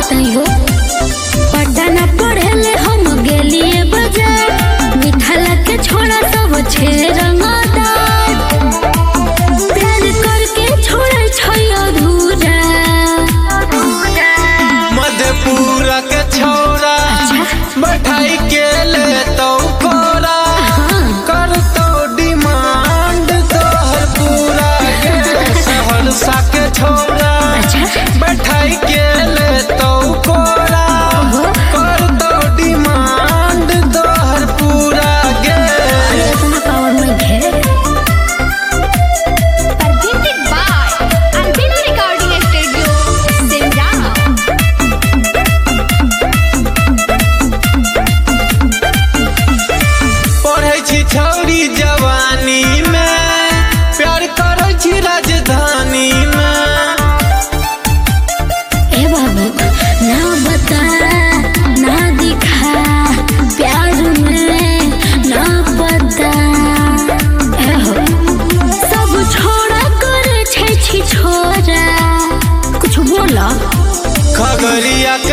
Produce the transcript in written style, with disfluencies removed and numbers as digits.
बताई हो पटना पढ़ेले हम गेलिए बाजार मिठाला के छोड़ा सब छे रंगदार प्यार करके छोड़े छै अधूरा मधेपुरा के छोरा बैठाई के ले तो कोरा कर तो डिमांड तोहर पूरा सहरसा के छोरा बैठाई के ले तो कोरा कर तो डिमांड तोहर पूरा गे इतना पावर में घे Presented by Albina Recording Studio, Simla. पढ़े छी छौरी जवानी में प्यार करे छी राजधानी में ए बाबू ना बता ना दिखा प्यार में ना पता ए हो सब छोड़ा करे छै छी छोरा कुछ बोला खगड़िया